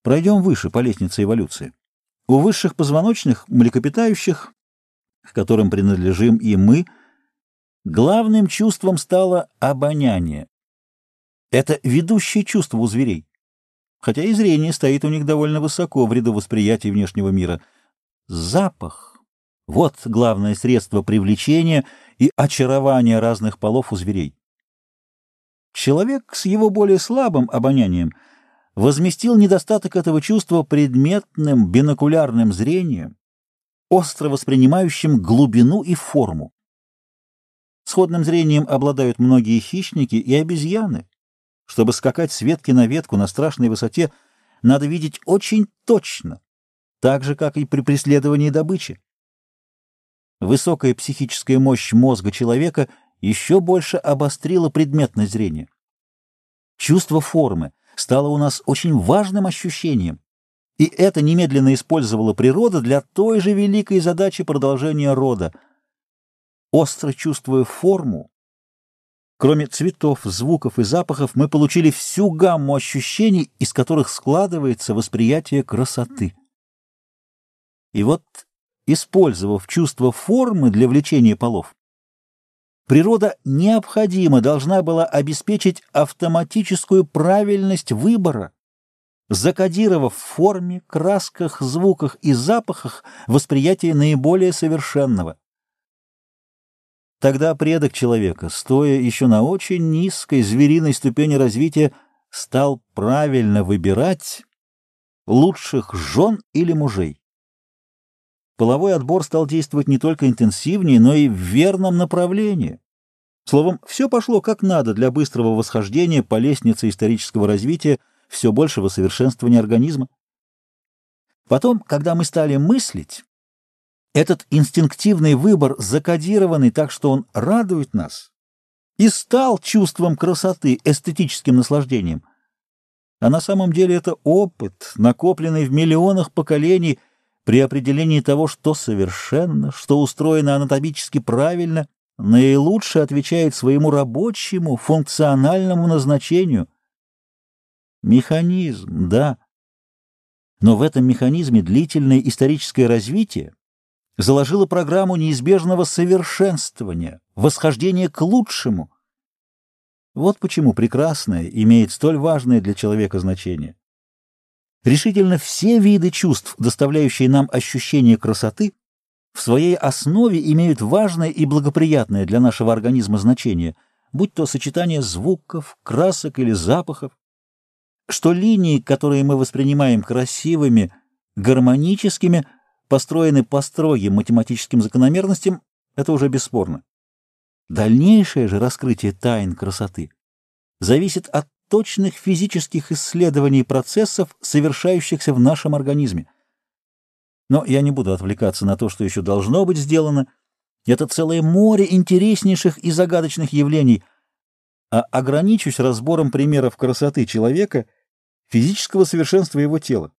Пройдем выше по лестнице эволюции. У высших позвоночных, млекопитающих, к которым принадлежим и мы, главным чувством стало обоняние. Это ведущее чувство у зверей, хотя и зрение стоит у них довольно высоко в ряду восприятий внешнего мира. Запах — вот главное средство привлечения и очарования разных полов у зверей. Человек с его более слабым обонянием возместил недостаток этого чувства предметным бинокулярным зрением, остро воспринимающим глубину и форму. Сходным зрением обладают многие хищники и обезьяны. Чтобы скакать с ветки на ветку на страшной высоте, надо видеть очень точно, так же, как и при преследовании добычи. Высокая психическая мощь мозга человека еще больше обострила предметное зрение. Чувство формы стало у нас очень важным ощущением, и это немедленно использовала природа для той же великой задачи продолжения рода. Остро чувствуя форму, кроме цветов, звуков и запахов, мы получили всю гамму ощущений, из которых складывается восприятие красоты. И вот, использовав чувство формы для влечения полов, природа необходимо должна была обеспечить автоматическую правильность выбора, закодировав в форме, красках, звуках и запахах восприятие наиболее совершенного. Тогда предок человека, стоя еще на очень низкой звериной ступени развития, стал правильно выбирать лучших жен или мужей. Половой отбор стал действовать не только интенсивнее, но и в верном направлении. Словом, все пошло как надо для быстрого восхождения по лестнице исторического развития все большего совершенствования организма. Потом, когда мы стали мыслить, этот инстинктивный выбор, закодированный так, что он радует нас, и стал чувством красоты, эстетическим наслаждением. А на самом деле это опыт, накопленный в миллионах поколений при определении того, что совершенно, что устроено анатомически правильно, наилучше отвечает своему рабочему, функциональному назначению. Механизм, да. Но в этом механизме длительное историческое развитие заложило программу неизбежного совершенствования, восхождения к лучшему. Вот почему прекрасное имеет столь важное для человека значение. Решительно все виды чувств, доставляющие нам ощущение красоты, в своей основе имеют важное и благоприятное для нашего организма значение, будь то сочетание звуков, красок или запахов, что линии, которые мы воспринимаем красивыми, гармоническими, построены по строгим математическим закономерностям, это уже бесспорно. Дальнейшее же раскрытие тайн красоты зависит от точных физических исследований процессов, совершающихся в нашем организме. Но я не буду отвлекаться на то, что еще должно быть сделано. Это целое море интереснейших и загадочных явлений, а ограничусь разбором примеров красоты человека, физического совершенства его тела.